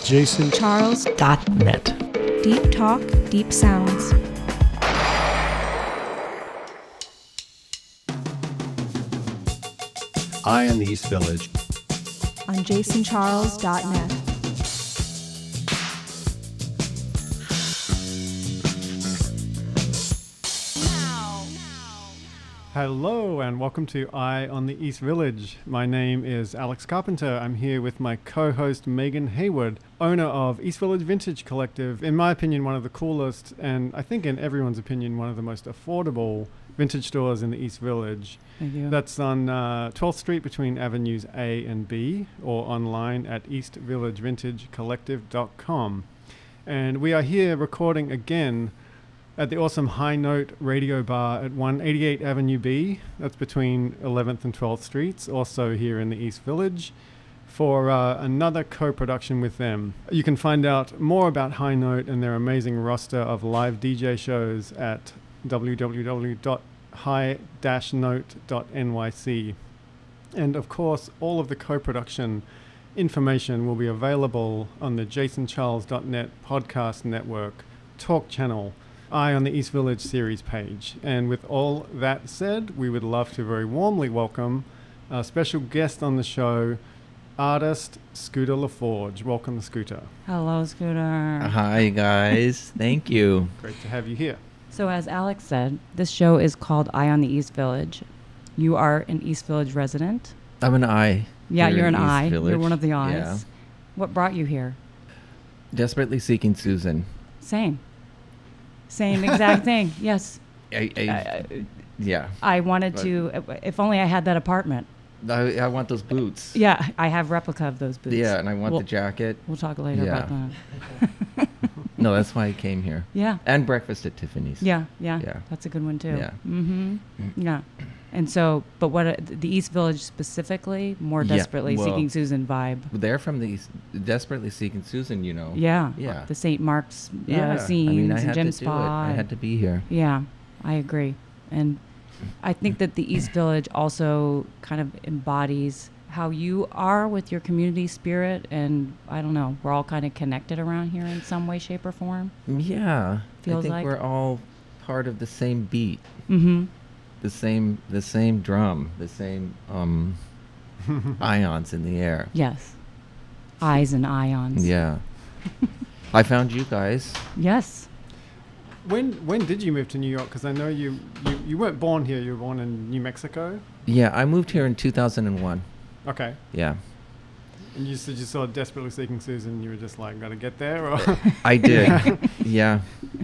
JasonCharles.net. Deep talk, deep sounds. Eye on the East Village. On JasonCharles.net. Hello and welcome to Eye on the East Village. My name is Alex Carpenter. I'm here with my co-host Megan Hayward, owner of East Village Vintage Collective. In my opinion, one of the coolest, and I think in everyone's opinion, one of the most affordable vintage stores in the East Village. Thank you. That's on 12th Street between Avenues A and B, or online at eastvillagevintagecollective.com. And we are here recording again at the awesome High Note Radio Bar at 188 Avenue B. That's between 11th and 12th Streets, also here in the East Village, for another co-production with them. You can find out more about High Note and their amazing roster of live DJ shows at www.high-note.nyc. And of course, all of the co-production information will be available on the JasonCharles.net podcast network, Talk Channel, Eye on the East Village series page. And with all that said, we would love to very warmly welcome a special guest on the show, artist Scooter LaForge. Welcome, Scooter. Hello, Scooter. Hi, guys. Thank you. Great to have you here. So as Alex said, this show is called Eye on the East Village. You are an East Village resident. I'm an eye. Yeah, here you're in an East eye. Village. You're one of the eyes. Yeah. What brought you here? Desperately seeking Susan. Same exact thing. Yes. Yeah. I wanted to, if only I had that apartment. I want those boots. Yeah, I have replica of those boots. Yeah, and I want the jacket. We'll talk later Yeah. about that. No, that's why I came here. Yeah. And breakfast at Tiffany's. Yeah. Yeah. That's a good one too. Yeah. Mm-hmm. Yeah. And so, but what the East Village specifically, more Yeah, desperately well, seeking Susan vibe. They're from the Desperately Seeking Susan, you know. Yeah. Yeah. The St. Mark's Yeah. scenes I mean, I and had Gem to do it. Spa. I had to be here. Yeah, I agree. And I think that the East Village also kind of embodies how you are with your community spirit. And I don't know, we're all kind of connected around here in some way, shape, or form. Yeah. Feels I think like. we're all part of the same beat. Mm-hmm. The same drum, the same ions in the air. Yes. Eyes and ions. Yeah. I found you guys. Yes. When did you move to New York? Because I know you weren't born here. You were born in New Mexico. Yeah, I moved here in 2001. Okay. Yeah. And you said you saw Desperately Seeking Susan. You were just like, gotta get there. Or I did. Yeah.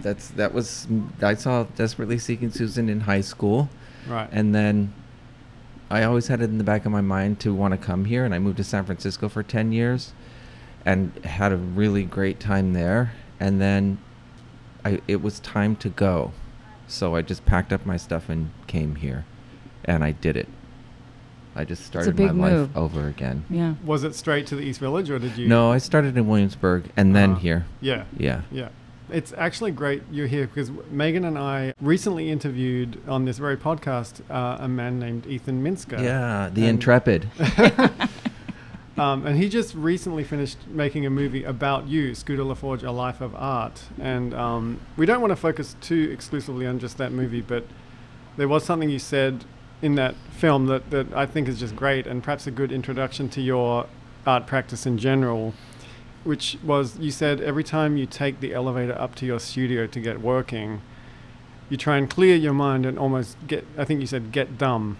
I saw Desperately Seeking Susan in high school. Right. And then I always had it in the back of my mind to want to come here, and I moved to San Francisco for 10 years and had a really great time there. And then it was time to go. So I just packed up my stuff and came here, and I did it. I just started my life over again. Yeah. Was it straight to the East Village, or did you? No, I started in Williamsburg and then here. Yeah. Yeah. Yeah. It's actually great you're here because Megan and I recently interviewed on this very podcast a man named Ethan Minsker. Yeah, the Intrepid. And he just recently finished making a movie about you, Scooter LaForge, A Life of Art. And we don't want to focus too exclusively on just that movie, but there was something you said in that film that I think is just great and perhaps a good introduction to your art practice in general, which was, you said every time you take the elevator up to your studio to get working, you try and clear your mind and almost get dumb.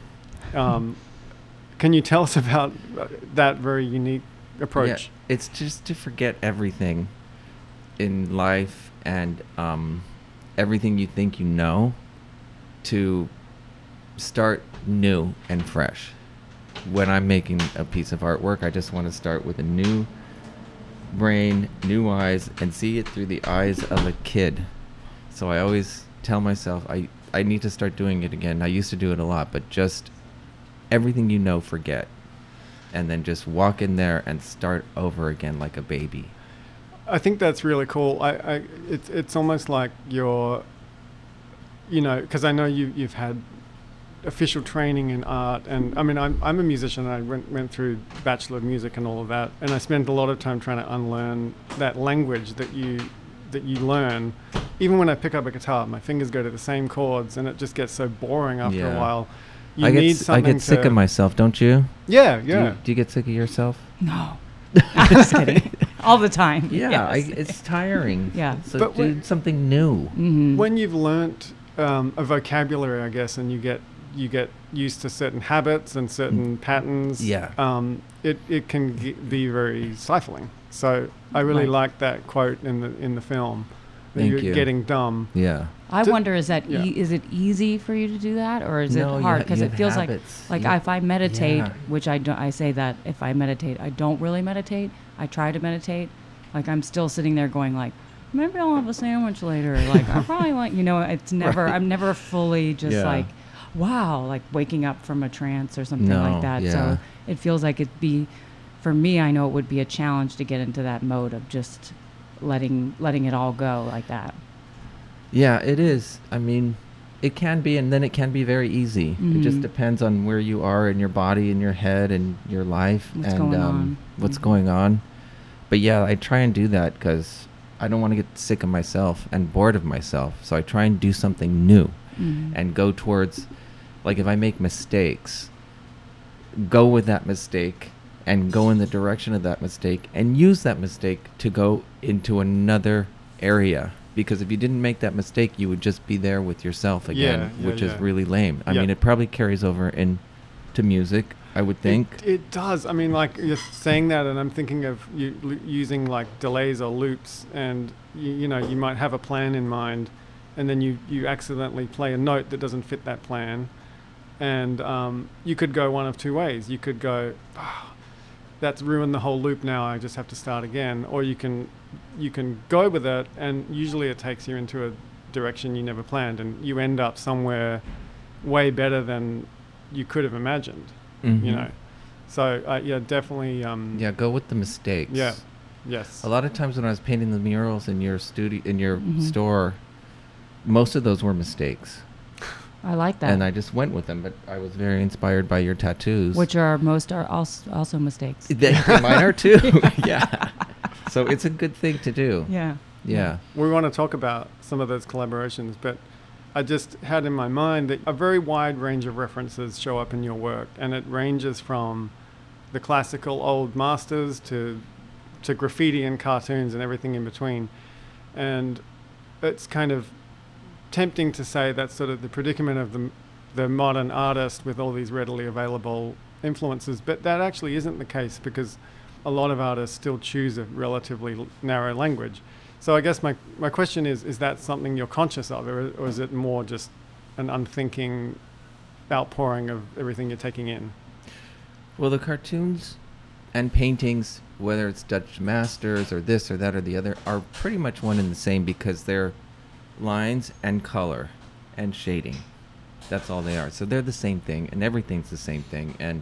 Can you tell us about that very unique approach? Yeah, it's just to forget everything in life and everything you think you know, to start new and fresh. When I'm making a piece of artwork, I just want to start with a new brain, new eyes, and see it through the eyes of a kid. So I always tell myself I need to start doing it again. I used to do it a lot, but just everything you know, forget, and then just walk in there and start over again like a baby. I think that's really cool. It's almost like you're, because I know you've had official training in art, and I mean, I'm a musician, and I went through Bachelor of Music and all of that, and I spent a lot of time trying to unlearn that language that you learn. Even when I pick up a guitar, my fingers go to the same chords, and it just gets so boring after a while. You need something I get sick of myself, don't you? Yeah. Do you get sick of yourself? No. I'm just kidding. All the time. Yeah, Yes. it's tiring. Yeah. So But do something new. Mhm. When you've learnt a vocabulary, I guess, and you get used to certain habits and certain patterns, it can be very stifling. So I really Right. like that quote in the film. That Thank you're you. getting dumb. Yeah. I Ju- wonder, is that yeah. is it easy for you to do that, or is No, it you hard? ha- Because you it have feels habits. like You- if I meditate, Yeah. which I don't, I say that if I meditate, I don't really meditate. I try to meditate. Like I'm still sitting there going like, maybe I'll have a sandwich later. Like I probably like, it's never. Right. I'm never fully just Yeah. like, wow, like waking up from a trance or something No, like that. yeah. So it feels like it'd be, for me, I know it would be a challenge to get into that mode of just letting it all go like that. Yeah, it is. I mean, it can be, and then it can be very easy. It just Mhm. depends on where you are in your body, in your head, and your life, What's and going on. what's Mhm. going on. But yeah, I try and do that because I don't want to get sick of myself and bored of myself. So I try and do something new Mhm. and go towards, like if I make mistakes, go with that mistake and go in the direction of that mistake and use that mistake to go into another area. Because if you didn't make that mistake, you would just be there with yourself again, Yeah, which is yeah. really lame. I Yeah. mean, it probably carries over into music, I would think. It does. I mean, like you're saying that, and I'm thinking of using like delays or loops, and you might have a plan in mind, and then you accidentally play a note that doesn't fit that plan, and you could go one of two ways. You could go, that's ruined the whole loop now, I just have to start again. Or you can go with it, and usually it takes you into a direction you never planned, and you end up somewhere way better than you could have imagined. Mhm. So definitely. Yeah, go with the mistakes. Yeah. Yes. A lot of times when I was painting the murals in your studio, in your Mhm. store, most of those were mistakes. I like that. And I just went with them, but I was very inspired by your tattoos. Which are also mistakes. Mine are too. Yeah. So it's a good thing to do. Yeah. Yeah. We want to talk about some of those collaborations, but I just had in my mind that a very wide range of references show up in your work, and it ranges from the classical old masters to graffiti and cartoons and everything in between. And it's kind of tempting to say that's sort of the predicament of the modern artist with all these readily available influences, but that actually isn't the case, because a lot of artists still choose a relatively narrow language. So I guess my question is that something you're conscious of, or is it more just an unthinking outpouring of everything you're taking in? Well, the cartoons and paintings, whether it's Dutch masters or this or that or the other, are pretty much one and the same, because they're lines and color and shading. That's all they are. So they're the same thing, and everything's the same thing. And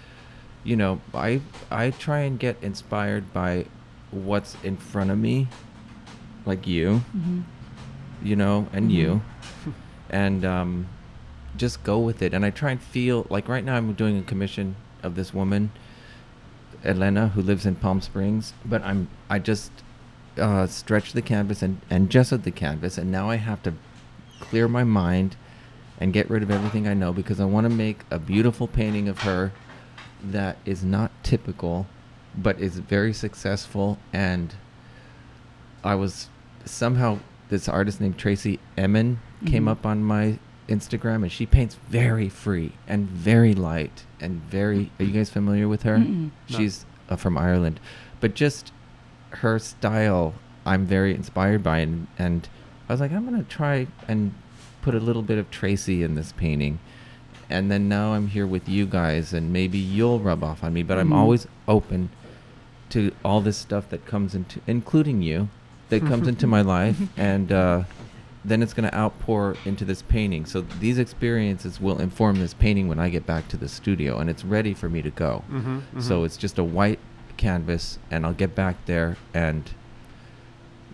I try and get inspired by what's in front of me, like you, Mm-hmm. and you, and just go with it. And I try and feel like right now I'm doing a commission of this woman, Elena, who lives in Palm Springs, but I just stretched the canvas and gessoed the canvas, and now I have to clear my mind and get rid of everything I know, because I want to make a beautiful painting of her that is not typical, but is very successful. And I was somehow, this artist named Tracy Emin came Mhm. up on my Instagram, and she paints very free and very light and very, are you guys familiar with her? Mm-mm. No. She's from Ireland, but just her style I'm very inspired by, and I was like, I'm gonna try and put a little bit of Tracy in this painting. And then now I'm here with you guys, and maybe you'll rub off on me, but I'm Mhm. always open to all this stuff that comes into, including you, that comes into my life, and then it's going to outpour into this painting. So these experiences will inform this painting when I get back to the studio, and it's ready for me to go. So it's just a white canvas, and I'll get back there, and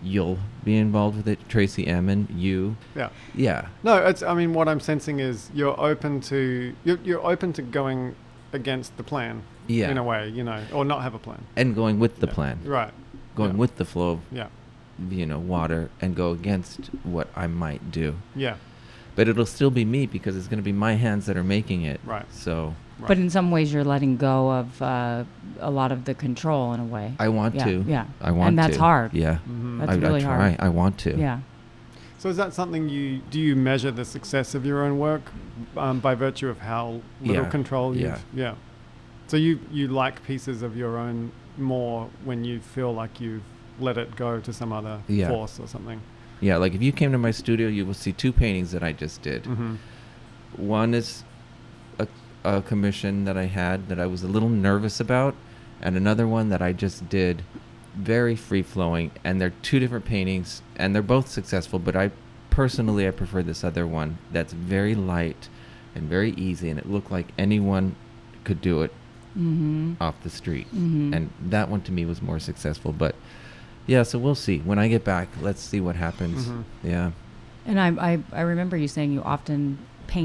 you'll be involved with it, Tracy Emin, you. Yeah. Yeah. No, it's. I mean, what I'm sensing is you're open to going against the plan. Yeah. In a way, you know, or not have a plan. And going with the Yeah. plan. Right. Going Yeah. with the flow of, Yeah. water, and go against what I might do. Yeah. But it'll still be me because it's going to be my hands that are making it. Right. So Right. But in some ways, you're letting go of a lot of the control in a way. I want Yeah, to. yeah. I want And that's to. hard. Yeah. Mhm. That's I really try. hard. I want to. Yeah. So is that something do you measure the success of your own work by virtue of how little Yeah. control you've? Yeah. Yeah. So you like pieces of your own more when you feel like you've let it go to some other Yeah. force or something. Yeah. Like if you came to my studio, you will see 2 paintings that I just did. Mm-hmm. One is a commission that I had that I was a little nervous about, and another one that I just did very free flowing. And they're 2 different paintings, and they're both successful. But I prefer this other one that's very light and very easy, and it looked like anyone could do it Mm-hmm. off the street. Mm-hmm. And that one to me was more successful. But yeah, so we'll see. When I get back, let's see what happens. Mhm. Yeah. And I remember you saying you often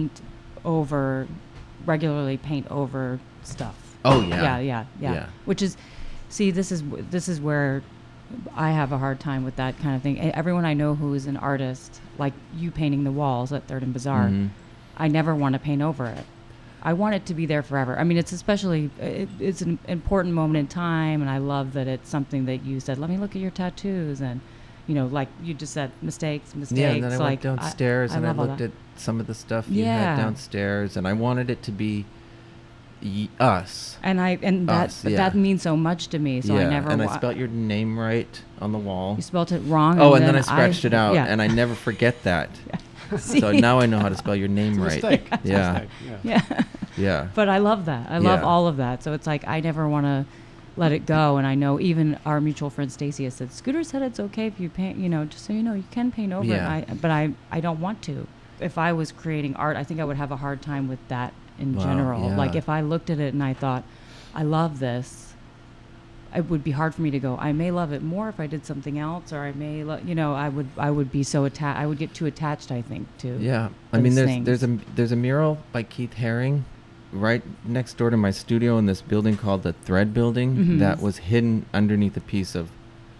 regularly paint over stuff. Oh yeah. Yeah. Yeah. Which is, see, this is where I have a hard time with that kind of thing. Everyone I know who is an artist, like you painting the walls at Third and Bazaar, Mhm. I never want to paint over it. I want it to be there forever. I mean, it's it's an important moment in time, and I love that it's something that you said, let me look at your tattoos, and, like you just said, mistakes. Yeah, and then I like, went downstairs and I love all looked that. at some of the stuff you Yeah. had downstairs, and I wanted it to be us. And Us, yeah. that means so much to me. So yeah, I never. and I spelt your name right on the wall. You spelt it wrong. Oh, and then I scratched it out, yeah. and I never forget that. See? So now I know how to spell your name It's a right. mistake. It's a Yeah. mistake. Yeah. Yeah. Yeah. But I love that. I love Yeah. all of that. So it's like I never want to let it go. And I know even our mutual friend Stacy has said, Scooter said it's okay if you paint, just so you know, you can paint over Yeah. it. But I don't want to. If I was creating art, I think I would have a hard time with that in Wow, general. yeah. Like if I looked at it and I thought, I love this, it would be hard for me to go, I may love it more if I did something else, or I may, I would be so attached. I would get too attached, I think, to Yeah, I mean, those there's a mural by Keith Haring right next door to my studio in this building called the Thread Building Mhm. that was hidden underneath a piece of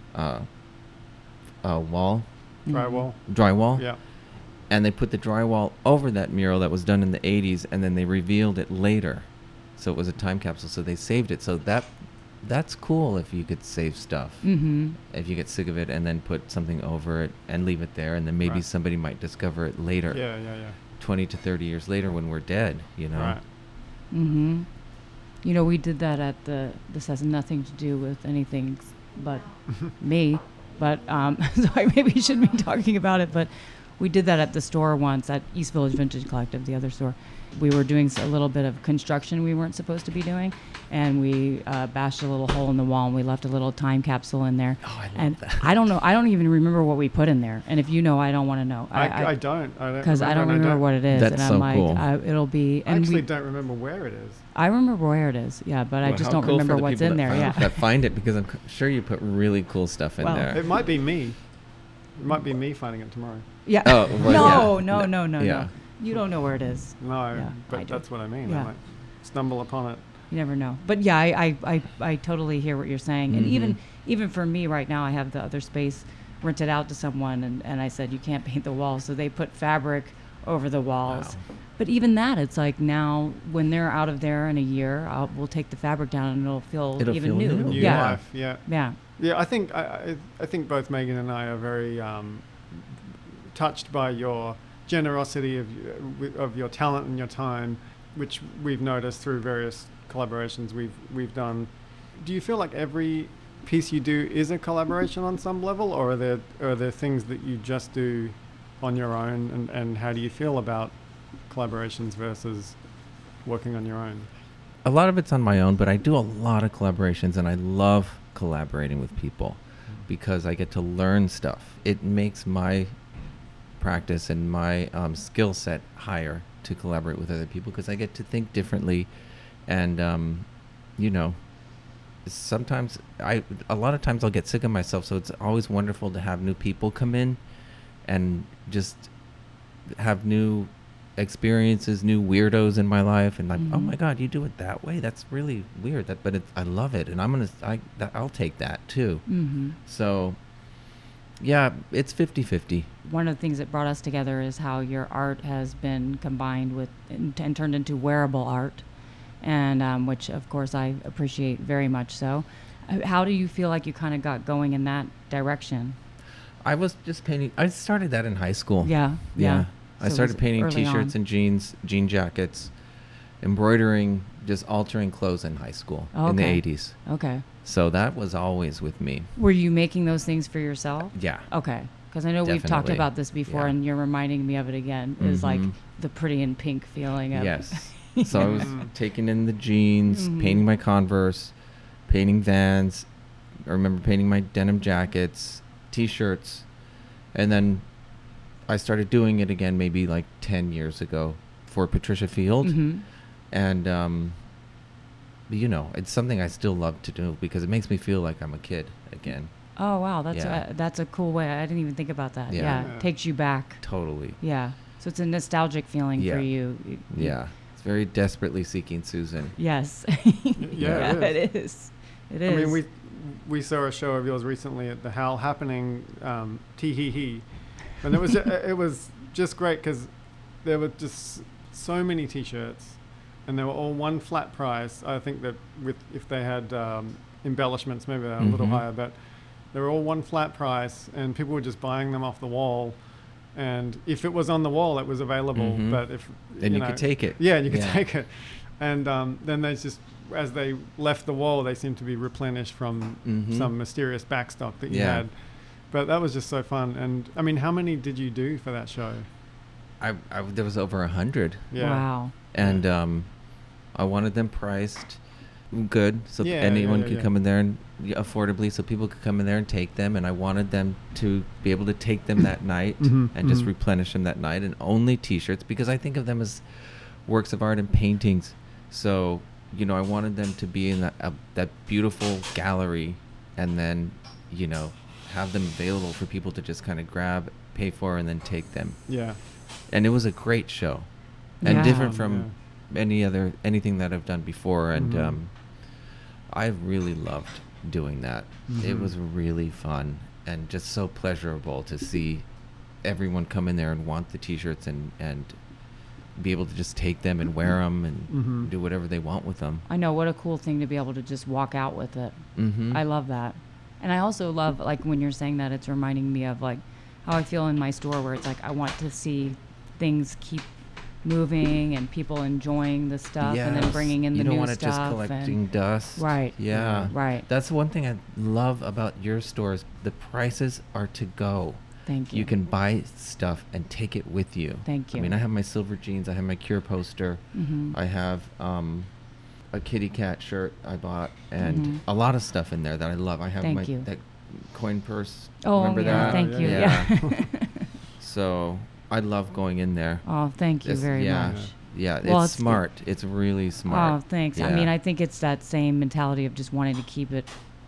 wall, drywall. Yeah. And they put the drywall over that mural that was done in the 80s, and then they revealed it later. So it was a time capsule, so they saved it. So that's cool if you could save stuff. Mm-hmm. If you get sick of it and then put something over it and leave it there, and then maybe Right. somebody might discover it later. Yeah. 20 to 30 years later when we're dead, Right. Mm-hmm. We did that at this has nothing to do with anything but me, but so I maybe shouldn't be talking about it, but we did that at the store once at East Village Vintage Collective, the other store. We were doing a little bit of construction we weren't supposed to be doing, and we bashed a little hole in the wall, and we left a little time capsule in there. Oh, I love and that. I don't know. I don't even remember what we put in there. And if you know, I don't want to know. I don't. Because I don't remember what it is. That's and I'm so like, cool. It'll be. I And actually we, don't remember where it is. I remember where it is, yeah, but I Well, just how don't cool for remember the what's people in that there. find- Yeah. that find it, because I'm sure you put really cool stuff in Well, there. It might be me. It might be me finding it tomorrow. Yeah. Oh, well, no, yeah. no. Yeah. You don't know where it is. No, Yeah, I but do. that's what I mean. Yeah. I might stumble upon it. You never know. But yeah, I totally hear what you're saying. And Mhm. even for me right now, I have the other space rented out to someone, and I said, you can't paint the walls. So they put fabric over the walls. Wow. But even that, it's like now when they're out of there in a year, we'll take the fabric down and it'll feel It'll even feel new. new. New Yeah. life. Yeah. Yeah. Yeah. I think both Megan and I are very touched by your generosity of your talent and your time, which we've noticed through various collaborations we've done. Do you feel like every piece you do is a collaboration on some level, or are there things that you just do on your own, and how do you feel about collaborations versus working on your own? A lot of it's on my own, but I do a lot of collaborations, and I love collaborating with people because I get to learn stuff. It makes my practice and my skill set higher to collaborate with other people because I get to think differently and, sometimes a lot of times I'll get sick of myself, so it's always wonderful to have new people come in and just have new experiences, new weirdos in my life, and like, oh my God, you do it that way? That's really weird. But I love it, and I'll take that too. So yeah, it's 50-50. One of the things that brought us together is how your art has been combined with and turned into wearable art, and which of course I appreciate very much so. How do you feel like you kind of got going in that direction? I was just painting. I started that in high school. Yeah. I So it started was painting early T-shirts on. and jean jackets, embroidering, just altering clothes in high school in the Okay. 80s. Okay. So that was always with me. Were you making those things for yourself? Yeah. Okay. Because I know we've talked Definitely. about this before, Yeah. and you're reminding me of it again. Is like Mhm. the pretty and pink feeling of Yes. So I was Mhm. taking in the jeans, Mhm. painting my Converse, painting Vans. I remember painting my denim jackets, T-shirts, and then I started doing it again maybe like 10 years ago for Patricia Field. Mhm. And you know, it's something I still love to do because it makes me feel like I'm a kid again. Oh wow, Yeah. that's a cool way. I didn't even think about that. Yeah. Yeah, Yeah. takes you back. Totally. Yeah, so it's a nostalgic feeling Yeah. for you. Yeah. It's very desperately seeking Susan. Yes. Yeah, it is. It is. I mean, we saw a show of yours recently at the Hal Happening, Tee Hee Hee, and it was just great because there were just so many T-shirts, and they were all one flat price. I think that if they had embellishments, maybe they're a little Mhm. higher, but they were all one flat price, and people were just buying them off the wall. And if it was on the wall, it was available. Mhm. But if And you know, could take it. yeah, you could Yeah. take it. And then they just, as they left the wall, they seemed to be replenished from Mhm. some mysterious backstock that you Yeah. had. But that was just so fun. And I mean, how many did you do for that show? There was over 100. Yeah. Wow. And I wanted them priced good so Yeah, anyone yeah, could yeah. come in there and affordably so people could come in there and take them, and I wanted them to be able to take them that night Mhm, and just mhm. replenish them that night, and only T-shirts because I think of them as works of art and paintings. So you know, I wanted them to be in that beautiful gallery, and then you know, have them available for people to just kind of grab, pay for, and then take them. Yeah. And it was a great show, and Yeah. different from anything that I've done before. And Mhm. I really loved doing that. It Mhm. was really fun and just so pleasurable to see everyone come in there and want the T-shirts and be able to just take them and wear them and Mhm. do whatever they want with them. I know, what a cool thing to be able to just walk out with it. Mm-hmm. I love that. And I also love, like, when you're saying that, it's reminding me of, like, how I feel in my store where it's like I want to see things keep moving and people enjoying the stuff and then bringing in the you new don't want stuff. it just collecting dust. Right. Yeah. Right. That's one thing I love about your stores. The prices are to go. Thank you. You can buy stuff and take it with you. Thank I you. mean, I have my silver jeans. I have my Cure poster. Mhm. I have a kitty cat shirt I bought, and Mhm. a lot of stuff in there that I love. I have Thank you. that coin purse. Oh, Remember yeah. that? Thank you. Yeah. Yeah. So I love going in there. Oh, thank you It's- very yeah. much. Yeah, Well, it's smart. It's really smart. Oh, thanks. I Yeah. mean, I think it's that same mentality of just wanting to keep it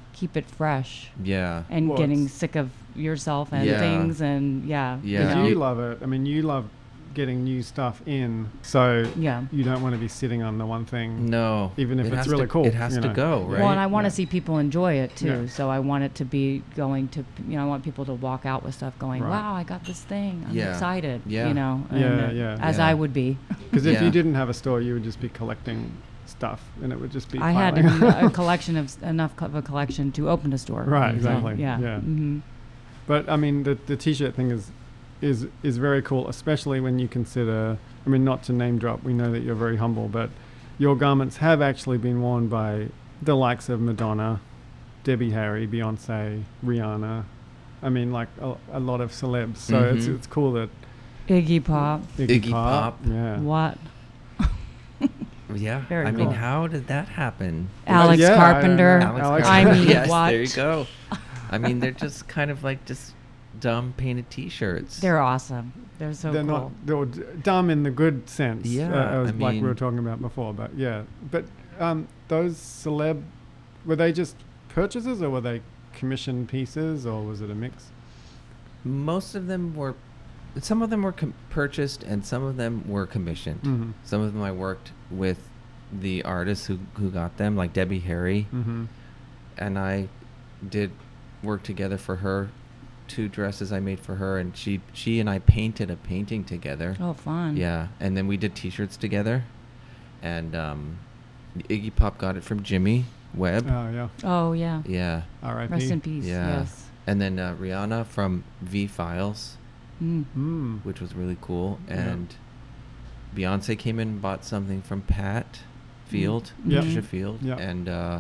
fresh Yeah. and Well, getting it's- sick of yourself and Yeah. things, and yeah. Yeah. Because know. you love it. I mean, you love getting new stuff in. So Yeah. you don't want to be sitting on the one thing. No. Even if It it's has really to- cool, It has you to know. go, right? Well, and I want to Yeah. see people enjoy it too. Yeah. So I want it to be going to, I want people to walk out with stuff going, Right. wow, I got this thing. I'm Yeah. excited. Yeah. You know, Yeah, and, yeah. as Yeah. I would be. Because if Yeah. you didn't have a store, you would just be collecting stuff, and it would just be. I had piling. a collection of enough of a collection to open a store. Right, So, exactly. yeah. Yeah. hmm But I mean, the T-shirt thing is very cool, especially when you consider. I mean, not to name drop, we know that you're very humble, but your garments have actually been worn by the likes of Madonna, Debbie Harry, Beyonce, Rihanna. I mean, like a lot of celebs. So Mhm. it's cool that Iggy Pop. Iggy Pop. Yeah. What? Yeah. Very I mean, cool. how did that happen? Alex yeah, I- Carpenter. Alex I Carpenter. mean, yes, what? there you go. I mean, they're just kind of like just dumb painted T-shirts. They're awesome. They're so They're cool. not they're dumb in the good sense. Yeah, like we were mean- talking about before. But yeah, but those celeb were they just purchases, or were they commissioned pieces, or was it a mix? Most of them were, some of them were purchased, and some of them were commissioned. Mm-hmm. Some of them I worked with the artists who got them, like Debbie Harry, Mm-hmm. and I did work together for her. 2 dresses I made for her, and she and I painted a painting together. Oh, fun. Yeah, and then we did T-shirts together, and Iggy Pop got it from Jimmy Webb. Oh yeah. Oh, yeah. Yeah, R.I.P. Rest in peace. Yeah. Yes. and then Rihanna from V Files, Mm. which was really cool, Yeah. and Beyonce came in and bought something from Pat Field, Yeah. Patricia Field, Yeah. and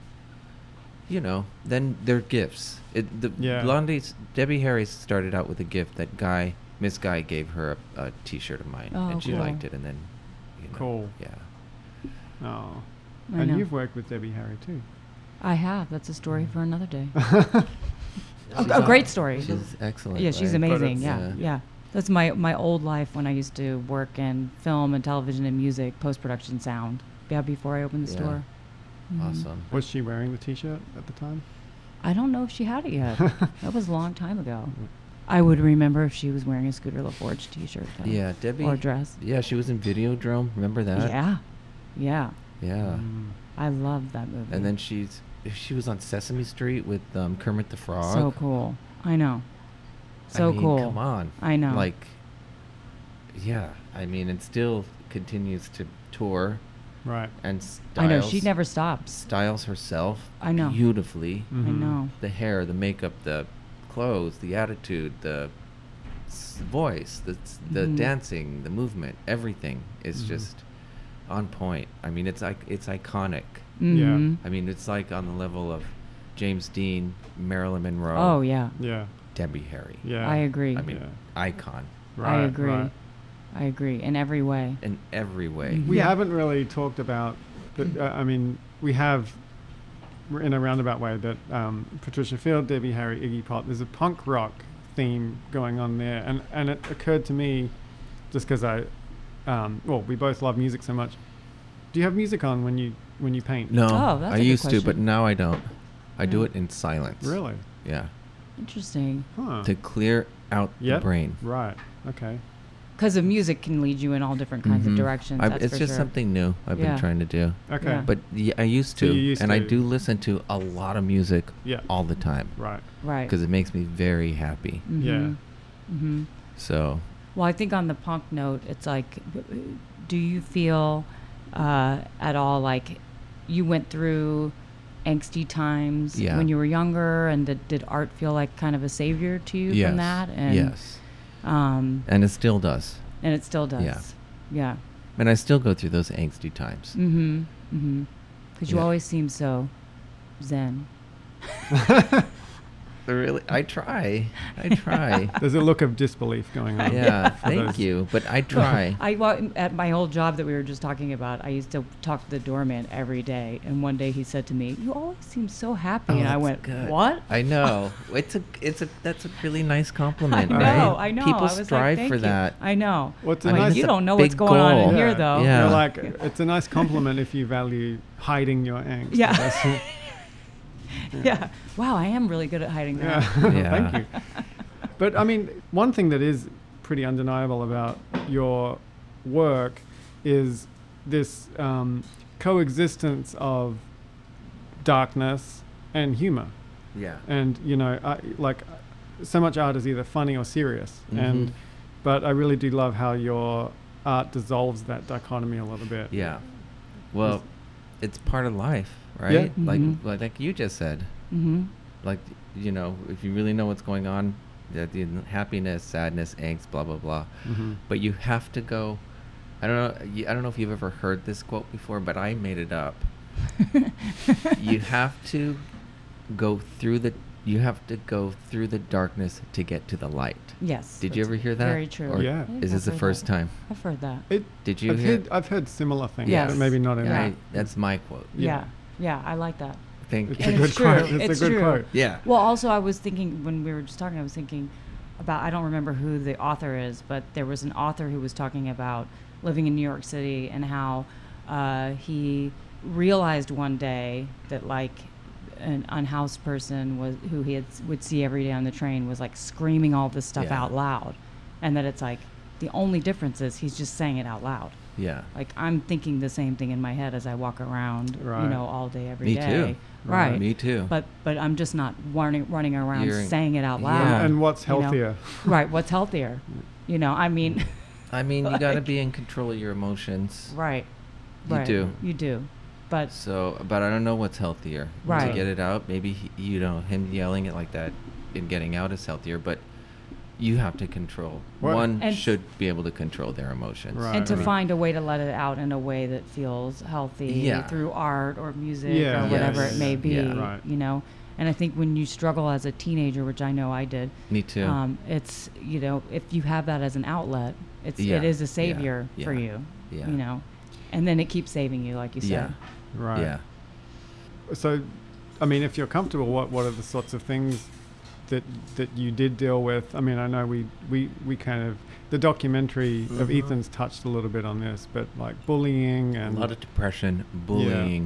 then their gifts. Yeah. Blondie's Debbie Harry started out with a gift that Miss Guy gave her a T-shirt of mine, Oh, and she cool. liked it, and then Cool. yeah. Oh. I And know. you've worked with Debbie Harry too. I have. That's a story for another day. She's A great story. She's excellent. Yeah, she's right? amazing. it's- Yeah, yeah. That's my old life when I used to work in film and television and music, post-production sound. Yeah, before I opened the Yeah. store. Mhm. Awesome. Was she wearing the T-shirt at the time? I don't know if she had it yet. That was a long time ago. I would remember if she was wearing a Scooter LaForge T-shirt. Though. Yeah, Debbie. Or dress. Yeah, she was in Videodrome. Remember that? Yeah, yeah. Yeah. Mm. I love that movie. And then she was on Sesame Street with Kermit the Frog. so cool. I know. So I mean, cool. Come on. I know. Like, yeah. I mean, it still continues to tour Right. and styles. I know. She never stops. styles herself. I know. Beautifully. I Mhm. know. The hair, the makeup, the clothes, the attitude, the voice, the Mhm. dancing, the movement, everything is Mhm. just on point. I mean, it's iconic. Mhm. I mean, it's like on the level of James Dean, Marilyn Monroe, Oh yeah. Yeah. Debbie Harry. Yeah. I agree. I mean, Yeah. icon Right, I agree. right. I agree in every way. in every way. We Yeah. haven't really talked about I mean, we have in a roundabout way that Patricia Field, Debbie Harry, Iggy Pop, there's a punk rock theme going on there. And it occurred to me, just because we both love music so much. Do you have music on when you paint? No, Oh, that's I a good used to, but question. now I don't. I do Yeah. it in silence. Really? Yeah, Interesting. Huh. to clear out Yep. the brain. Right. Okay. Because the music can lead you in all different kinds of Mhm. directions. It's for just sure. something new I've Yeah. been trying to do. Okay. Yeah. But I used So to, you used and I to. do listen to a lot of music Yeah. all the time Right. Right. because it makes me very happy. Yeah. Mm-hmm. So Well, I think on the punk note, it's like, do you feel at all like you went through angsty times Yeah. when you were younger, and did art feel like kind of a savior to you yes, from that? And, yes, and and it still does. it still does. Yeah. Yeah. And I still go through those angsty times. Mm-hmm. Mm-hmm. Because you Yeah. always seem so zen. Really, I try. There's a look of disbelief going on. Yeah, for thank those- you, but I try. At my old job that we were just talking about, I used to talk to the doorman every day, and one day he said to me, "You always seem so happy," Oh, and I that's went, good. "What?" I know. That's a really nice compliment, I right? know, I know. People I was like, strive "Thank for you." that. I know. Well, it's a Like, nice- you It's a don't know what's big going on in goal. here, Yeah. though. Yeah. You're like, it's a nice compliment if you value hiding your angst. Yeah. That's- Yeah. Wow, I am really good at hiding that. Yeah. Yeah. Thank you. But I mean, one thing that is pretty undeniable about your work is this coexistence of darkness and humor. Yeah. And so much art is either funny or serious. Mhm. But I really do love how your art dissolves that dichotomy a little bit. Yeah. Well, it's part of life, right? Yeah. Mhm. Like you just said. Mm-hmm. Like, if you really know what's going on, the happiness, sadness, angst, blah blah blah. Mhm. But you have to go. I don't know if you've ever heard this quote before, but I made it up. You have to go through the darkness to get to the light. Yes. Did you that's ever hear that? Very true. Or Yeah. I think is this I've the heard first that. time? I've heard that. It, Did you hear? I've heard similar things, Yes. but maybe not in Yeah. that. That's my quote. Yeah. Yeah, I like that. Thank It's you. a And good it's true. quote. It's It's a good true. quote. Yeah. Well, also, I was thinking when we were just talking, I was thinking about, I don't remember who the author is, but there was an author who was talking about living in New York City and how he realized one day that, like, an unhoused person who would see every day on the train was like screaming all this stuff Yeah. out loud, and that it's like the only difference is he's just saying it out loud. Yeah. Like I'm thinking the same thing in my head as I walk around, Right. all day, every Me day. too. Right. Me too. But I'm just not running around You're- saying it out Yeah. loud. And what's you know? healthier? Right. What's healthier? I mean, I mean, you got to like- be in control of your emotions. right. You Right. do. You do. But So, but I don't know what's healthier. Right. To get it out, maybe him yelling it like that and getting out is healthier, but you have to control. Well- One And- should be able to control their emotions. Right. and to Right. find a way to let it out in a way that feels healthy Yeah. through art or music Yeah. or whatever Yes. it may be, Yeah. Right. And I think when you struggle as a teenager, which I know I did, Me too. it's, if you have that as an outlet, it Yeah. is a Yeah. savior for Yeah. you, Yeah. and then it keeps saving you, like you Yeah. said. Right. Yeah. So, I mean, if you're comfortable, what are the sorts of things that you did deal with? I mean, I know we kind of, the documentary of Mhm. Ethan's touched a little bit on this, but like bullying and A lot of depression, bullying,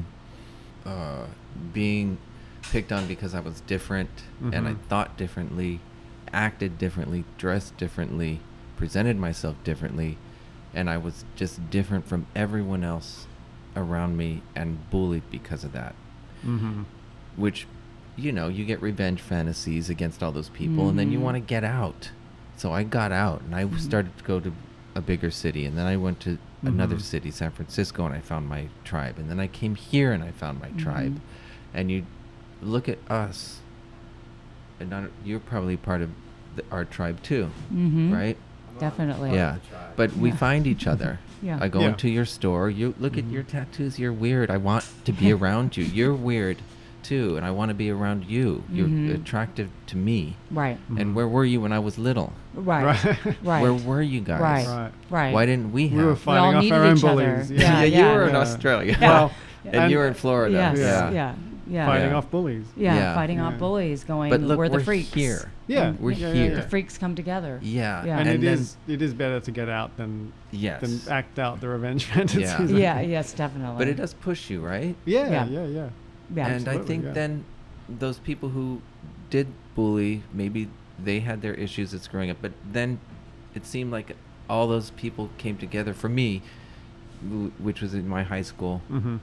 being picked on because I was different and I Mhm. thought differently, acted differently, dressed differently, presented myself differently, and I was just different from everyone else around me and bullied because of that. Mm-hmm. Which, you get revenge fantasies against all those people, and then you Mhm. want to get out. So I got out, and I Mhm. started to go to a bigger city, and then I went to another Mhm. city, San Francisco, and I found my tribe, and then I came here and I found my tribe. And you look at us, and you're probably part of our tribe too, Mm-hmm. right? Definitely. Yeah, but we Yeah. find each other. Yeah. I go Yeah. into your store. You look at Mhm. your tattoos. You're weird. I want to be around you. You're weird, too, and I want to be around you. You're Mhm. attractive to me. Right. Mhm. And where were you when I was little? Right. Right. Right. Where were you guys? Right. Right. Right. Why didn't we have? We were all fighting off needed our own each other. bullies. Yeah, you were in yeah. Australia. Yeah. Well, and you were in Florida. Yes. Yeah. Yeah. Yeah. fighting Yeah. off bullies. Yeah. Yeah. Fighting Yeah. off bullies, going. But look, we're the we're freaks. here. Yeah, We're yeah, here. The freaks come together. Yeah. Yeah. And, And it then, is better to get out than yes. act out the revenge fantasies. Yeah. I Yeah. think. Yes. Definitely. But it does push you, right? Yeah, Yeah. yeah, yeah. Yeah. And I Absolutely, think yeah. then those people who did bully, maybe they had their issues as growing up, but then it seemed like all those people came together for me, which was in my high school. Mm-hmm.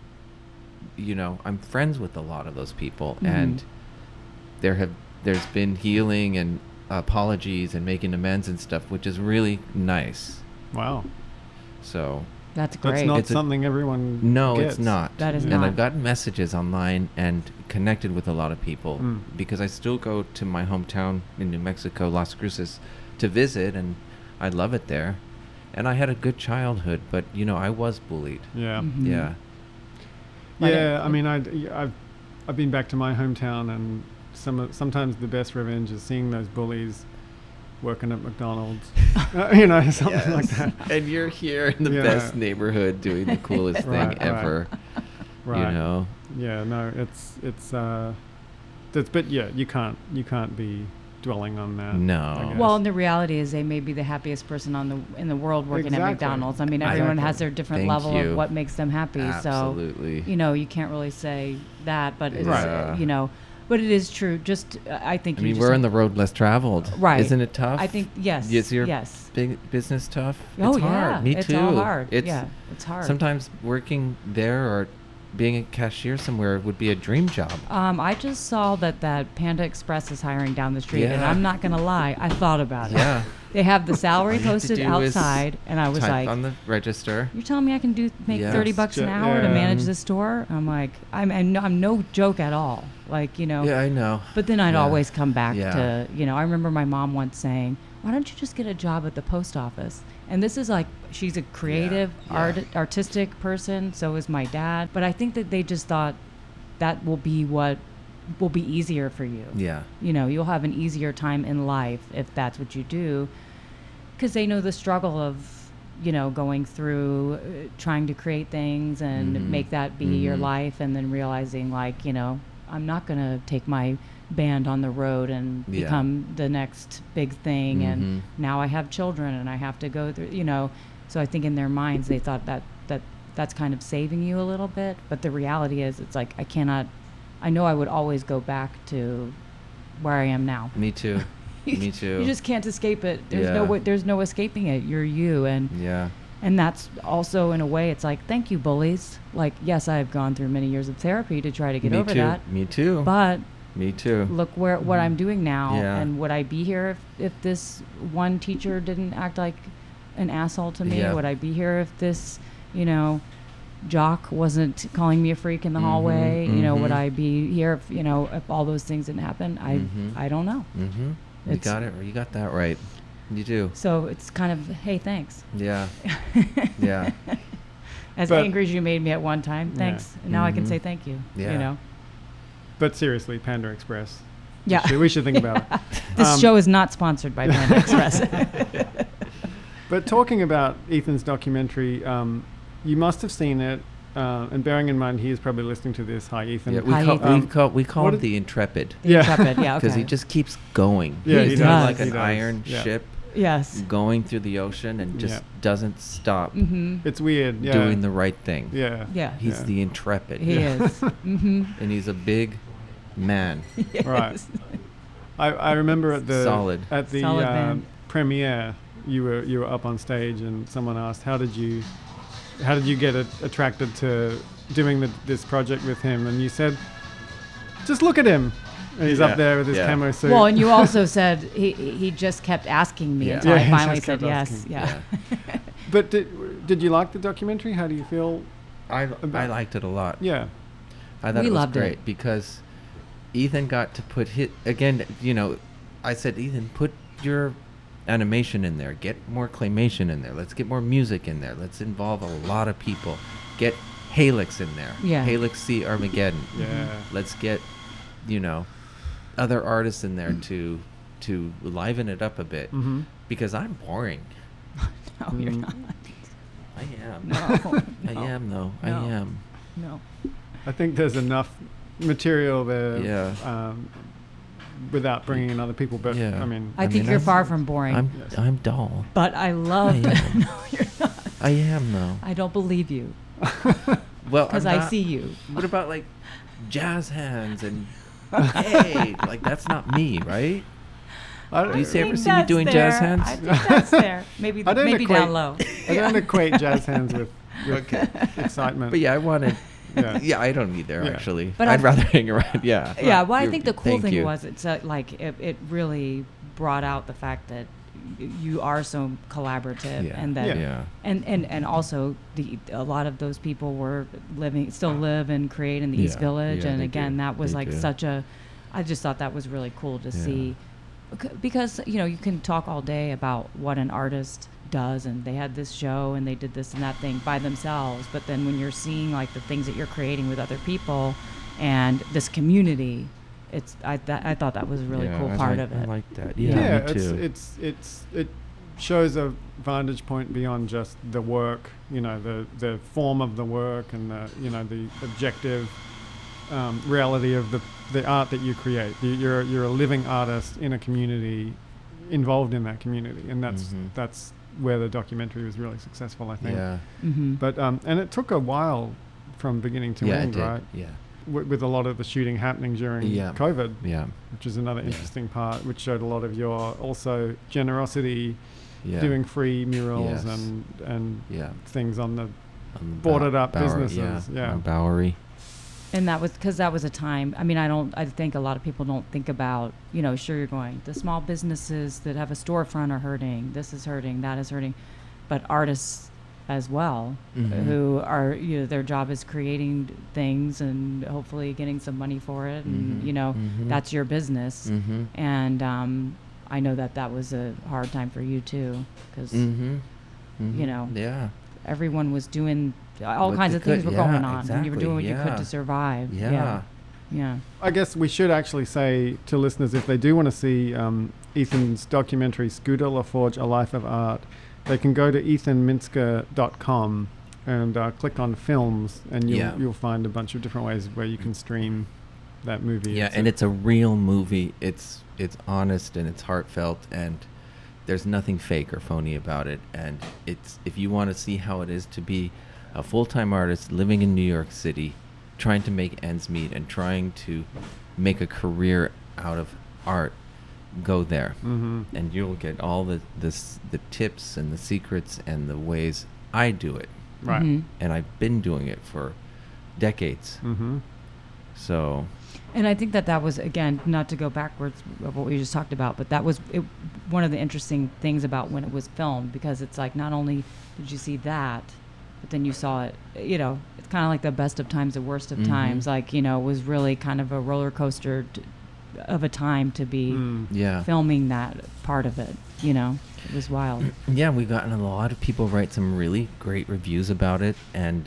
I'm friends with a lot of those people, Mhm. and there's been healing and apologies and making amends and stuff, which is really nice. Wow. So That's That's great. not It's a- something everyone no, gets. it's not. That is and not. I've gotten messages online and connected with a lot of people Mm. because I still go to my hometown in New Mexico, Las Cruces, to visit, and I love it there. And I had a good childhood, but I was bullied. Yeah. Mhm. Yeah. But Yeah, it- I mean, I've been back to my hometown, and sometimes the best revenge is seeing those bullies working at McDonald's, something like that. And you're here in the Yeah. best neighborhood doing the coolest thing Right, right. ever. Right. Yeah. No, but yeah, you can't be dwelling on that. No. I guess. Well, and the reality is they may be the happiest person in the world working at Exactly. McDonald's. I mean, everyone has their different Thank level you. of what makes them happy. Absolutely. So, you can't really say that, but it's, Right. but it is true. Just, I think I you mean, just we're have- on the road less traveled. Right. Isn't it tough? I think, yes. Is your yes. big business tough? Oh, it's hard. yeah. Me it's too. all hard. It's yeah, it's hard. sometimes working there or being a cashier somewhere would be a dream job. I just saw that Panda Express is hiring down the street, and Yeah. I'm not going to lie. I thought about it. Yeah. They have the salary All you have to posted do is outside, and I was Type like, on the register. "You're telling me I can make Yes. $30 an hour to Yeah. manage this store?" I'm like, I'm no joke at all. Like, Yeah, I know. But then I'd Yeah. always come back Yeah. to, I remember my mom once saying, "Why don't you just get a job at the post office?" And this is like, she's a creative, Yeah. artistic person. So is my dad. But I think that they just thought that will be what will be easier for you. Yeah. You'll have an easier time in life if that's what you do, because they know the struggle of going through trying to create things and Mhm. make that be your Mhm. life, and then realizing like I'm not going to take my band on the road and Yeah. become the next big thing, Mhm. and now I have children and I have to go through so I think in their minds they thought that's kind of saving you a little bit, but the reality is it's like I I know I would always go back to where I am now. Me too. Me too. You just can't escape it. There's Yeah. there's no escaping it. You're you, Yeah. and that's also in a way it's like, thank you, bullies. Like, yes, I've gone through many years of therapy to try to get Me over too. that. Me too. But Me too. look what I'm doing now, Yeah. and would I be here if this one teacher didn't act like an asshole to me? Yeah. Would I be here if this, jock wasn't calling me a freak in the hallway? Would mhm. I be here if all those things didn't happen? I don't know. Mm-hmm. You It's- got it. You got that right. You do. So it's kind of, hey, thanks. Yeah. Yeah. As But- angry as you made me at one time, Yeah. thanks. And now I can Mhm. say thank you. Yeah. But seriously, Panda Express. Yeah. We should think about it. This show is not sponsored by Panda Express. But talking about Ethan's documentary, you must have seen it, and bearing in mind he is probably listening to this. Hi, Ethan. Yeah, Hi, Ethan. we call what him did- the Intrepid Yeah. Intrepid, yeah, okay. because he just keeps going. Yeah, he He's does. like He an does. iron Yeah. ship Yes. going through the ocean and just Yeah. doesn't stop Mm-hmm. It's weird. Yeah. doing the right thing. Yeah. Yeah. He's Yeah. the Intrepid. He is. Mm-hmm. And he's a big man. Right. I remember at the Solid. Solid man. premiere, you were up on stage and someone asked, how did you get attracted to doing this project with him? And you said, just look at him. And he's Yeah, up there with his yeah. camo suit. Well, and you also said he just kept asking me Yeah. until Yeah, I he finally just said kept yes. asking. Yeah. But did you like the documentary? How do you feel? I About- liked it a lot. Yeah. I thought We it was loved it. great because Ethan got to put I said, Ethan, put your animation in there. Get more claymation in there. Let's get more music in there. Let's involve a lot of people. Get Halix in there. Yeah. Halix C. Armageddon. Yeah. Let's get, other artists in there to liven it up a bit. Mm-hmm. Because I'm boring. No, you're Mm. not. I am. No. I am, though. I No. am. No. I think there's enough material there. Yeah. Without bringing in other people, but Yeah. I mean, I think mean, you're I'm- far from boring. Yes. I'm dull. but I loved I it. am. No, you're not. I am, though. I don't believe you Well, because I'm I not- see you. What about like jazz hands and hey, like that's not me, right? I Do you see I ever think see me that's doing jazz there. hands? I think that's there. Maybe I don't maybe equate- down low. I don't equate jazz hands with excitement. But yeah, I wanted. Yeah. Yeah, I don't either Yeah. actually. But I'd I- rather hang around. Yeah. Yeah, well, I You're- think the cool thank thing you. was it's like it really brought out the fact that you are so collaborative Yeah. and that Yeah. and also a lot of those people were still live and create in the East Yeah. Village, Yeah, and they again do. that was They like do. such a, I just thought that was really cool to Yeah. see, because you can talk all day about what an artist does, and they had this show and they did this and that thing by themselves, but then when you're seeing like the things that you're creating with other people and this community, I thought that was a really Yeah, cool I part like- of it. I like that. yeah, Yeah, me too. it shows a vantage point beyond just the work, the form of the work and the objective reality of the art that you create. You're a living artist in a community, involved in that community, and Mhm. that's where the documentary was really successful, I think. Yeah. Mm-hmm. But and it took a while from beginning to Yeah, end, it did. right? Yeah. With a lot of the shooting happening during Yeah. COVID, Yeah. which is another Yeah. interesting part, which showed a lot of your also generosity, Yeah. doing free murals Yes. and Yeah. things on the On the boarded up Bowery, businesses, yeah. on Bowery. And that was because that was a time. I mean, I think a lot of people don't think about, sure, you're going, the small businesses that have a storefront are hurting. This is hurting. That is hurting. But artists as well, Mhm. who are, their job is creating things and hopefully getting some money for it. And, Mhm. Mhm. that's your business. Mm-hmm. And I know that was a hard time for you too, because Mm-hmm. You know, Yeah. everyone was doing all What kinds they of things could, were yeah, going on. And you were exactly, doing what you yeah. could to survive. Yeah. Yeah. I guess we should actually say to listeners, if they do want to see Ethan's documentary, Scooter LaForge, A Life of Art, they can go to ethanminsker.com and click on films, and Yeah. you'll find a bunch of different ways where you can stream that movie. Yeah, and it's a real movie. It's honest and it's heartfelt, and there's nothing fake or phony about it. And it's, if you want to see how it is to be a full-time artist living in New York City, trying to make ends meet and trying to make a career out of art, go there, and you'll get all the tips and the secrets and the ways I do it. Right. Mhm. And I've been doing it for decades. Mm-hmm. So And I think that was, again, not to go backwards of what we just talked about, but that was one of the interesting things about when it was filmed, because it's like not only did you see that, but then you saw it, it's kind of like the best of times, the worst of times. Like, it was really kind of a roller coaster of a time to be yeah. filming that part of it, It was wild. Yeah, we've gotten a lot of people write some really great reviews about it, and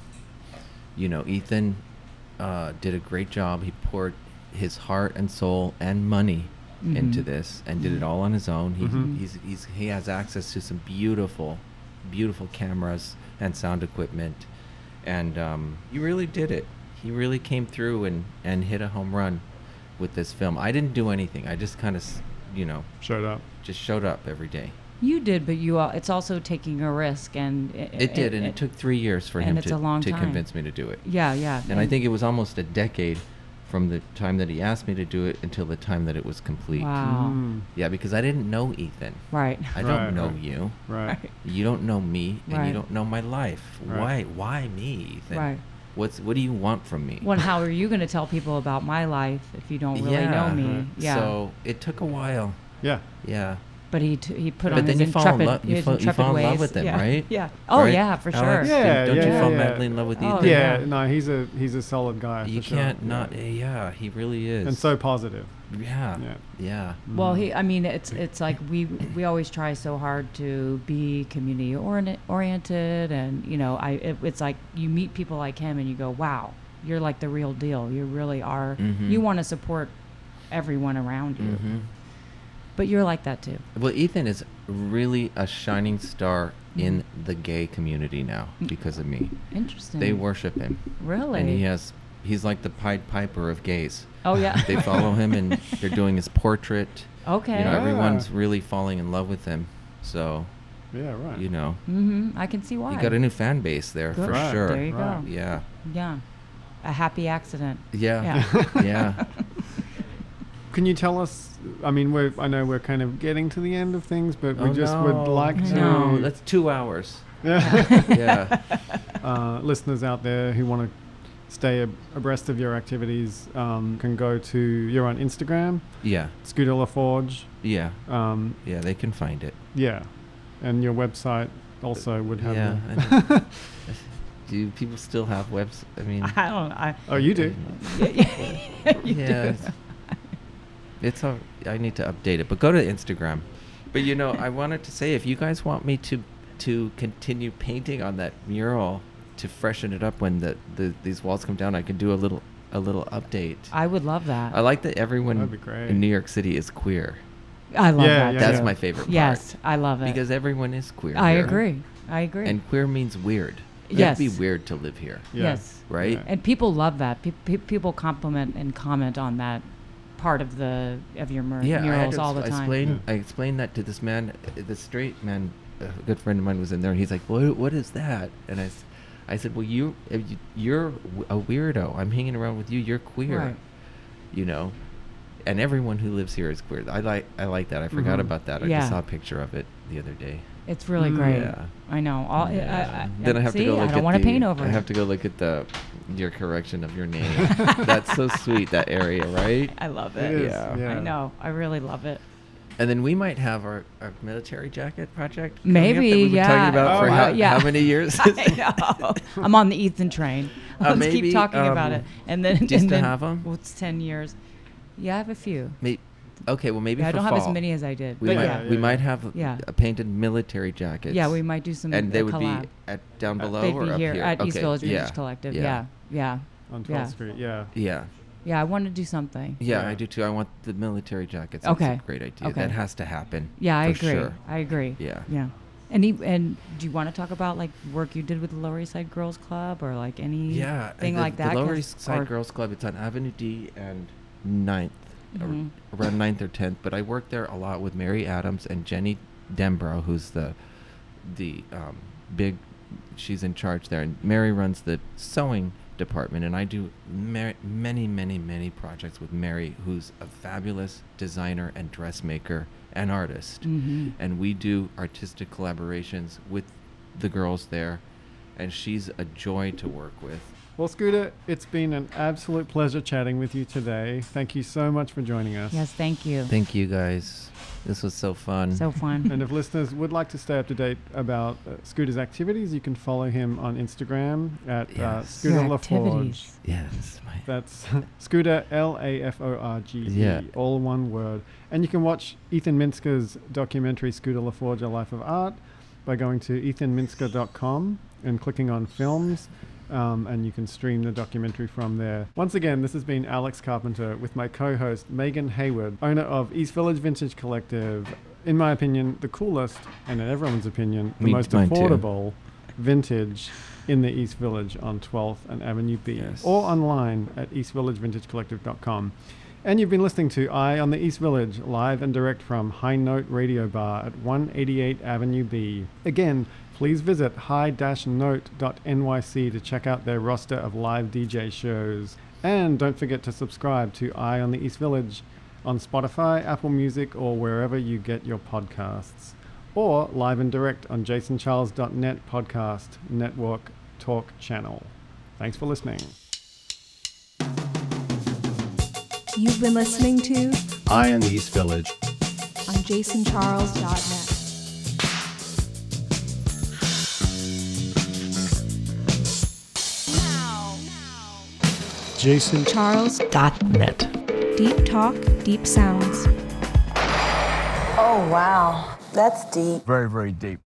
Ethan did a great job. He poured his heart and soul and money into this, and did it all on his own. He has access to some beautiful cameras and sound equipment, and he really did it. He really came through and hit a home run with this film. I didn't do anything. I just kind of Showed up. just showed up every day. You did, but it's also taking a risk, and It did, and it took 3 years for and him it's a long to time. convince me to do it. Yeah. And I think it was almost a decade from the time that he asked me to do it until the time that it was complete. Wow. Yeah, because I didn't know Ethan. Right. I Right, don't know right. you. Right. You don't know me, and Right. you don't know my life. Right. Why me, Ethan? Right. What do you want from me? Well, how are you going to tell people about my life if you don't really know me? Right. Yeah. So it took a while. Yeah. Yeah. But he put But on then his you fall in intrepid, love. You his fall intrepid in ways. love with him, Yeah. right? Yeah. Oh Right? yeah, for sure. Alex, Yeah, don't you yeah, fall yeah. madly in love with Oh, Ethan? Yeah. yeah. No, he's a solid guy. You for sure. can't Yeah. not. Yeah, he really is. And so positive. Yeah. Yeah. Yeah. Well, it's like we always try so hard to be community oriented, and it's like you meet people like him and you go, wow, you're like the real deal. You really are. Mhm. You want to support everyone around you, Mm-hmm. but you're like that too. Well, Ethan is really a shining star in the gay community now because of me. Interesting. They worship him. Really? And he's like the Pied Piper of gays. Oh yeah. They follow him, and they're doing his portrait. Okay. Everyone's really falling in love with him. So, Yeah. Right. I can see why. you got a new fan base there Good. for Right. sure. There you Right. go. Yeah. Yeah. A happy accident. Yeah. Yeah. Can you tell us? I mean, I know we're kind of getting to the end of things, but we Oh, just no. would like to. No. That's 2 hours. Yeah. Yeah. Listeners out there who want to stay abreast of your activities can go to. You're on Instagram, Yeah. Scooter LaForge. Yeah. Um, Yeah. They can find it. yeah, and your website also would have. Yeah. the- Do people still have webs? I mean, I don't. Oh, you do. yeah. It's all. I need to update it, but go to Instagram. But I wanted to say, if you guys want me to continue painting on that mural to freshen it up when these walls come down, I can do a little update. I would love that. I like that everyone That'd be great. in New York City is queer. I love Yeah, that. yeah, That's yeah. my favorite part. Yes, I love it. Because everyone is queer. I here. agree. I agree. And queer means weird. You Yes. have to be weird to live here, Yeah. Yes. right? Yeah. And people love that. People compliment and comment on that part of your Yeah, I had murals to all the time. I explained that to this man, the straight man, a good friend of mine was in there, and he's like, what is that? And I said, well, you're a weirdo. I'm hanging around with you. You're queer, Right. and everyone who lives here is queer. I like that. I forgot Mhm. about that. I Yeah. just saw a picture of it the other day. It's really Mm. great. Yeah. I know. Then I have see, to go look I at don't want to paint over I it. have to go look at your correction of your name. That's so sweet, that area, right? I love It it. is, Yeah. yeah. I know. I really love it. And then we might have our military jacket project. Maybe, coming up that we've been yeah. talking about for Oh, yeah. how many years? I know. I'm on the Ethan train. Let's maybe, keep talking about it. And then, do you and still then have 'em? Well, it's 10 years. Yeah, I have a few. Okay, well maybe Yeah, I for don't fall. have as many as I did. We but might yeah. yeah. we might have Yeah. a painted military jackets. Yeah, we might do some And they would collab. be down below They'd or be up here at East Okay, Village yeah, Vintage Collective. yeah. Yeah. On 12th Yeah. Street. Yeah. Yeah. Yeah, I want to do something. Yeah, Yeah. I do too. I want the military jackets. Okay. That's a great idea. Okay. That has to happen. Yeah, I for agree. Sure. I agree. Yeah. Yeah. And do you want to talk about like work you did with the Lower East Side Girls Club or like any Yeah. thing like that? The Lower 'Cause- East Side or- Girls Club, it's on Avenue D and 9th. Mhm. Around 9th or 10th, but I worked there a lot with Mary Adams and Jenny Dembrow, who's the big, she's in charge there, and Mary runs the sewing department, and I do many projects with Mary, who's a fabulous designer and dressmaker and artist. Mm-hmm. And we do artistic collaborations with the girls there, and she's a joy to work with. Well, Scooter, it's been an absolute pleasure chatting with you today. Thank you so much for joining us. Yes, thank you. Thank you, guys. This was so fun. So fun. And if listeners would like to stay up to date about Scooter's activities, you can follow him on Instagram at Yes. Scooter Your LaForge. activities. Yes. That's Scooter LAFORGE, Yeah. all one word. And you can watch Ethan Minska's documentary Scooter LaForge: A Life of Art by going to ethanminska.com and clicking on films. And you can stream the documentary from there. Once again, this has been Alex Carpenter with my co-host Megan Hayward, owner of East Village Vintage Collective. In my opinion, the coolest, and in everyone's opinion, the most Mine too. affordable vintage in the East Village on 12th and Avenue B, Yes. or online at eastvillagevintagecollective.com. And you've been listening to Eye on the East Village, live and direct from High Note Radio Bar at 188 Avenue B. Again, please visit high-note.nyc to check out their roster of live DJ shows. And don't forget to subscribe to Eye on the East Village on Spotify, Apple Music, or wherever you get your podcasts. Or live and direct on jasoncharles.net podcast network talk channel. Thanks for listening. You've been listening to Eye on the East Village. on jasoncharles.net. JasonCharles.net. Deep talk, deep sounds. Oh, wow. That's deep. Very, very deep.